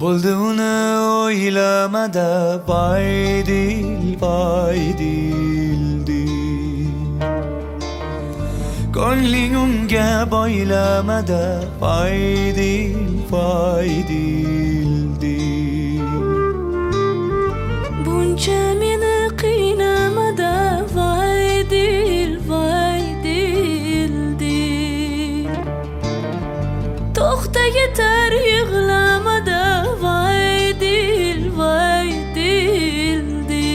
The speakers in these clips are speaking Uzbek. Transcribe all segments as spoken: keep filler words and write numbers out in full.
Bo'ldi uni o'ylamada Voydil, voydildi. Ko'ngling unga boylamada Voydil, voydildi. Buncha meni qiynamada Voydil, voydildi. To'xta yetar yig'lamada Voydil, voydildi.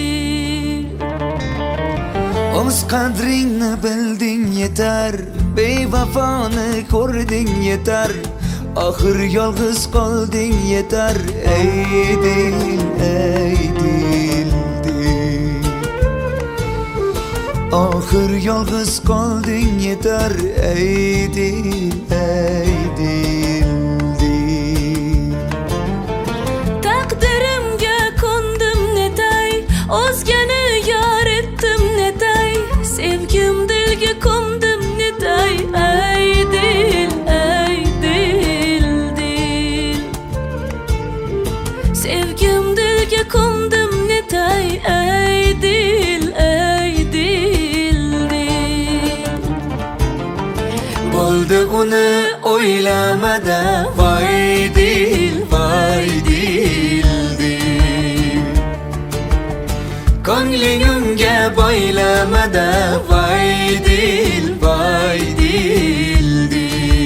O'z qadringni bilding yetar, bevafoni ko'rding yetar, oxir yolg'iz qolding yetar. Ey dil, ey dil, oxir yolg'iz qolding yetar. Ey dil, ey dil. Taqdirimga ko'ndim netay, o'zgani yor etdim netay, sevgim dilga ko'mdim netay. Ey dil, ey dil, dil, sevgim dilga ko'mdim netay. Ey dil, ey dil, dil. Bo'ldi uni o'ylamada Voydil, voydildi. Ko'ngling unga boylamada Voydil, voydildi.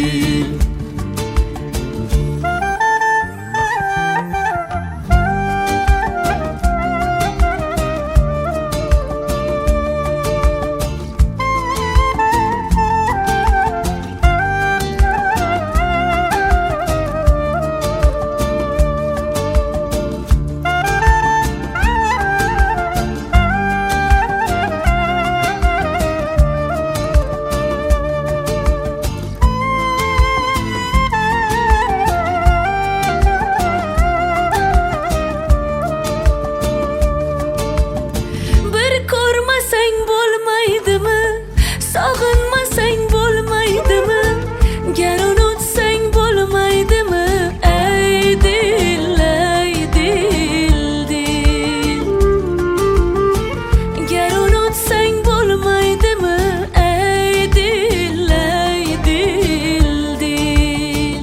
Sog'inmasang bo'lmaydimi? Gar unutsang bo'lmaydimi? Ey dil, ey dil, dil, gar unutsang bo'lmaydimi? Ey dil, ey dil, dil.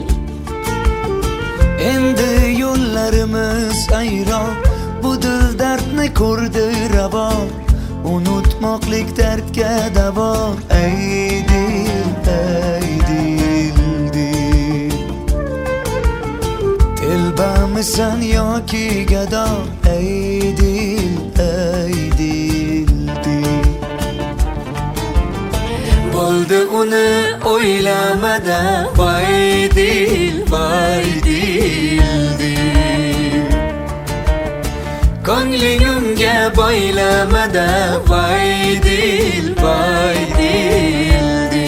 Endi yo'llarimiz ayron, bu dil dardni ko'rdi ravo, unutmoqlik dardga davo. Ey dil, ey dil, dil, telbamisan yoki gado? Ey dil, ey dil, dil. Bo'ldi uni o'ylamada Voydil, voydildi. Ko'ngling unga boylamada Voydil, voydildi.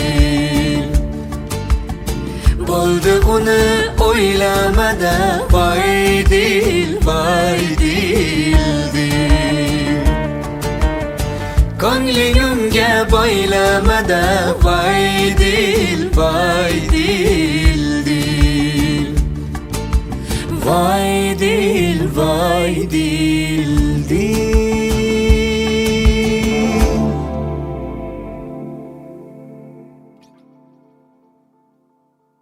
Bo'ldi uni o'ylamada Voydil, voydildi. Ko'ngling unga boylamada Voydil, voydildi. Voydil, voydil.